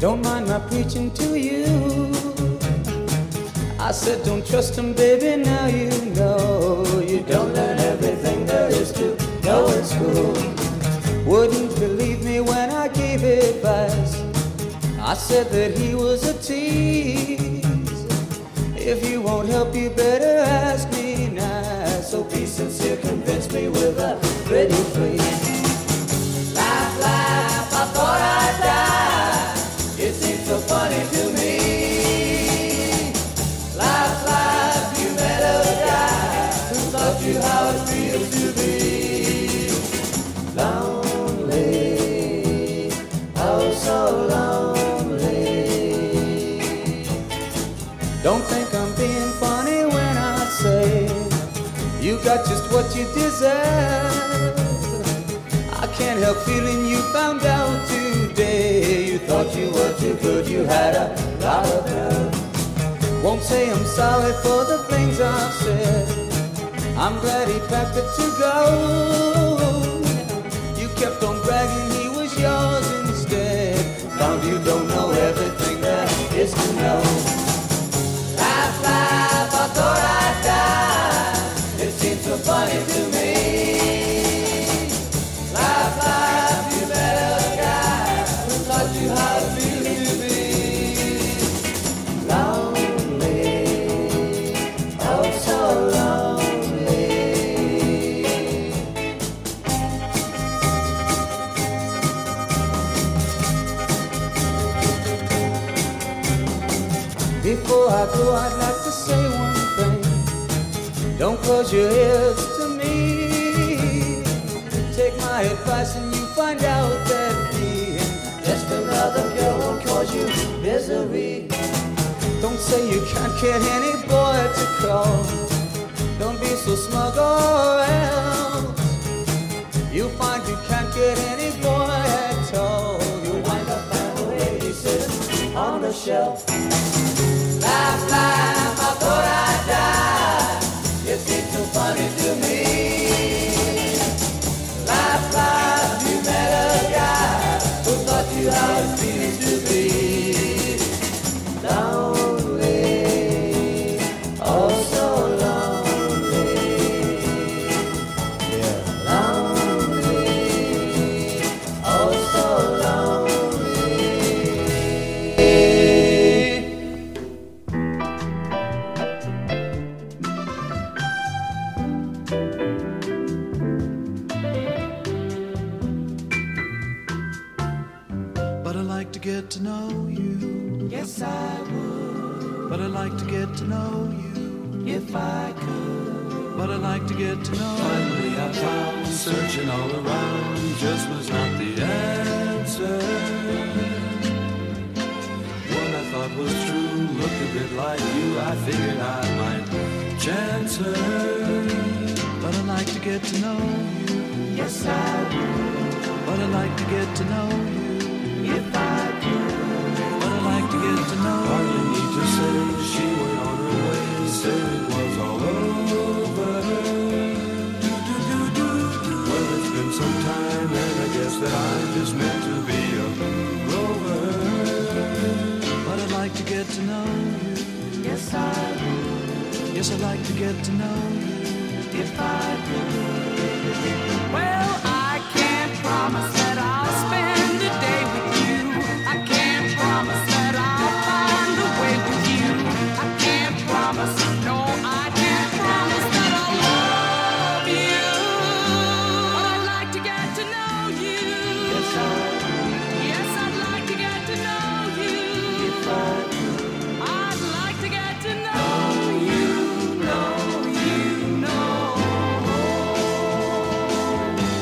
Don't mind my preaching to you. I said don't trust him, baby, now you know. You don't learn everything there is to know in school. Wouldn't believe me when I gave advice. I said that he was a tease. If you won't help, you better ask me nice. So be sincere, convince me with a pretty please. Laugh, laugh, I thought I'd die. It seems so funny to me. Laugh, laugh, you met a guy who taught you how it feels to be lonely. Oh, so lonely. Don't think I'm being funny when I say you got just what you deserve. I can't help feeling you found out today. You thought you were too good, you had a lot of nerve. Won't say I'm sorry for the things I've said. I'm glad he packed it to go. You kept on bragging he was yours instead. Found you don't know everything there is to know. Laugh, laugh, I thought I'd die. It seems so funny to me. Laugh, laugh, you met a guy who taught you how it feels to be lonely. Oh, so lonely. Before I go, I'd like to say one thing. Don't close your ears to me. Take my advice and you find out that being just another girl will cause you misery. Don't say you can't get any boy to call. Don't be so smug or else you'll find you can't get any boy at all. You'll wind up found a lady sitting on the shelf. Laugh, laugh, I thought I'd die. It seems so funny to me. Laugh, laugh, you met a guy who taught you how it feels to be lonely. Oh, so lonely. Yeah, lonely. Oh, so lonely. But I'd like to get to know you. Yes, I would, But I'd like to get to know you. if I could. But I'd like to get to know you. Finally I found, searching all around, just was not the answer. One I thought was true, looked a bit like you, I figured I might chance her. But I'd like to get to know you. Yes, I would, But I'd like to get to know you. if I could. But I'd like to get to know you. Hardly need to say, she went on her way, said it was all over. Well, it's been some time, and I guess that I'm just meant to be a rover. But I'd like to get to know you. Yes, I would, Yes, I'd like to get to know you. if I could. Well, I can't promise that I'll spend a day with you. I can't promise that I'll find a way with you. I can't promise, no, I can't promise that I'll love you. But I'd like to get to know you. Yes, I would. Yes, I'd like to get to know you. If I could. I'd like to get to know you, know you, know.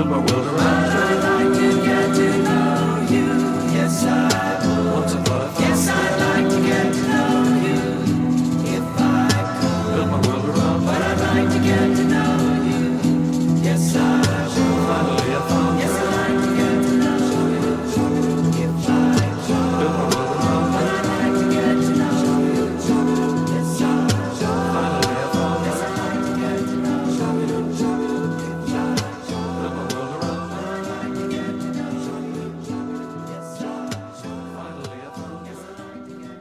build my world around you. I'd like to get to know you, yes I would. Once upon a time, Yes, I'd like to get to know you, if I could. build my world around But you. I'd like to get to know you, yes I would. Finally I found Yes, you. I'd like to get to know you, if I could. Build my world around you. But I'd like to get to know you, yes I would. Finally I found you. Yes, I'd like to get to know you, if I could. Build my world around you. I'd like to get to know you, yes I would. Finally I found you. Yes, I'd like to get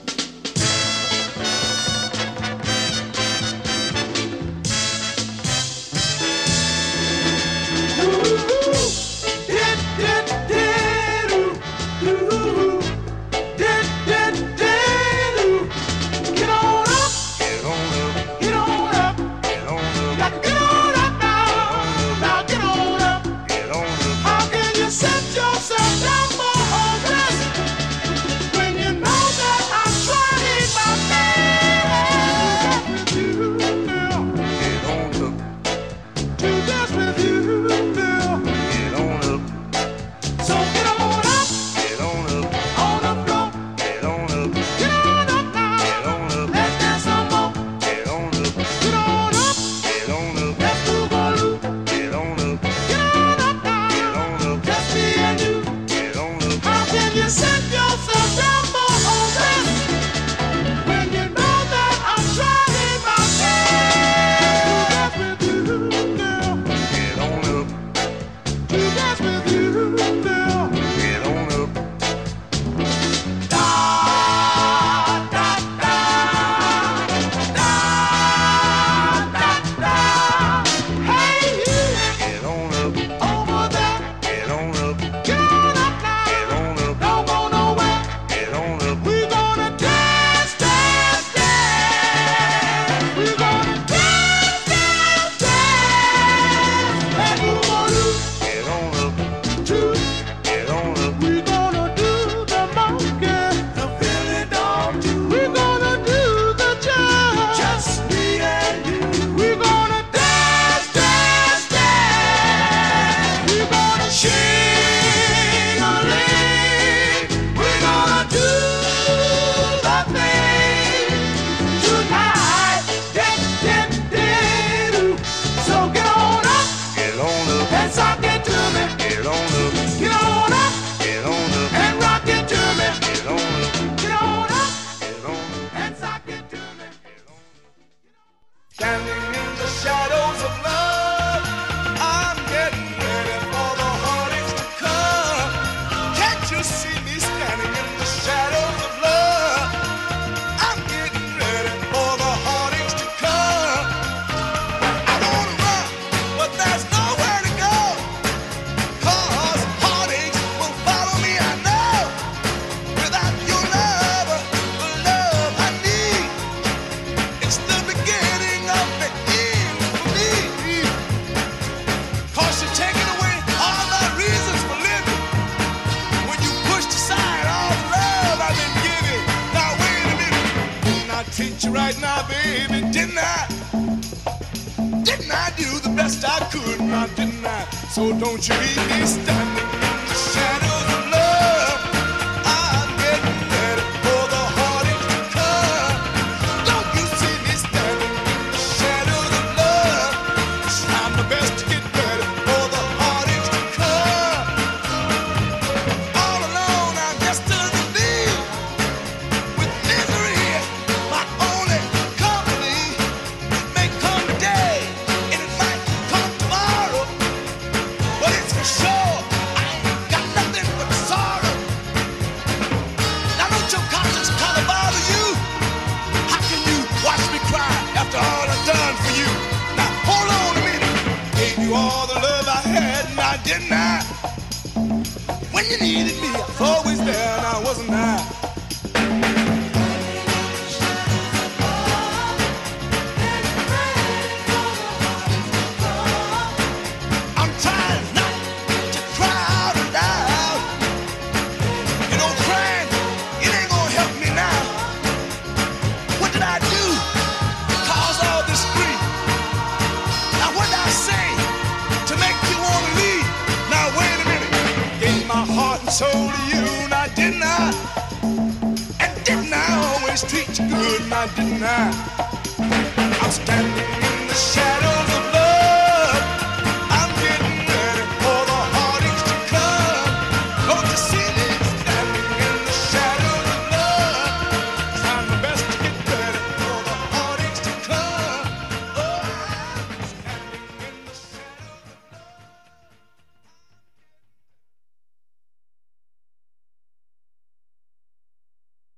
Get on up, Get on up, get on up. get on up, Now get on up now. Now get on up. get on up. How can you set yourself down for all this when you know that I'm trying my best to Get on up, do this with you, girl. get on up, So get on up, get on up, on the floor. get on up, Get on up now. get on up, Let's dance some more. get on up, Get on up. get on up, Let's move on, Lou. get on up, Get on up now. get on up, Just me and you. get on up. How can you set yourself down for all this when you know that I'm trying my best to dance with you, girl? Get on up, To dance with you, girl. get on up, Da da da da da da. Hey you get on up, over there, get on up, get on up now. get on up, Don't go nowhere. get on up, We're gonna dance, dance, dance. We're gonna dance, dance, dance. And move on get on up, to. get on up. We're gonna do the monkey, The feeling don't do we're gonna do the jazz. just me and you. We're gonna dance, dance, dance. We're gonna shake a leg. We're gonna do the thing tonight. So get on up Get on up, and sock it to me. get on up, Get on up get on up, and rock it to me. get on up, Get on up get on up. and sock it to me. Standing in the shadows of love, I'm getting ready for the heartaches to come. Can't you see me standing in the shadows of love? I'm getting ready for the heartaches to come. I wanna run, but there's nowhere to go. 'Cause heartaches will follow me, I know. Without your love, the love I need, it's the beginning of the end for me. 'Cause you're taking away all my reasons for living when you pushed aside all the love I've been giving. Now wait a minute, didn't I treat you right now, baby? Didn't I? Didn't I do the best I could? Now didn't I? So don't you leave me standing in the shadows of love. I'm getting ready for the heartaches to come. Don't you see me standing in the shadows of love? I'm the best to get ready for the heartaches to come. All alone, I'm just to leave with misery, my only company. It may come today, and it might come tomorrow, but it's for sure I ain't got nothing but sorrow. Now don't your conscience kind of bother you? How can you watch me cry after all I've done for you? Now hold on a minute. Gave you all the love I had, now didn't I? When you needed me, I was always there, now wasn't I? I'm trying not to cry out loud. You know, crying, it ain't gonna help me now. What did I do to cause all this grief? Now what did I say to make you wanna leave? didn't I? I'm standing in the shade.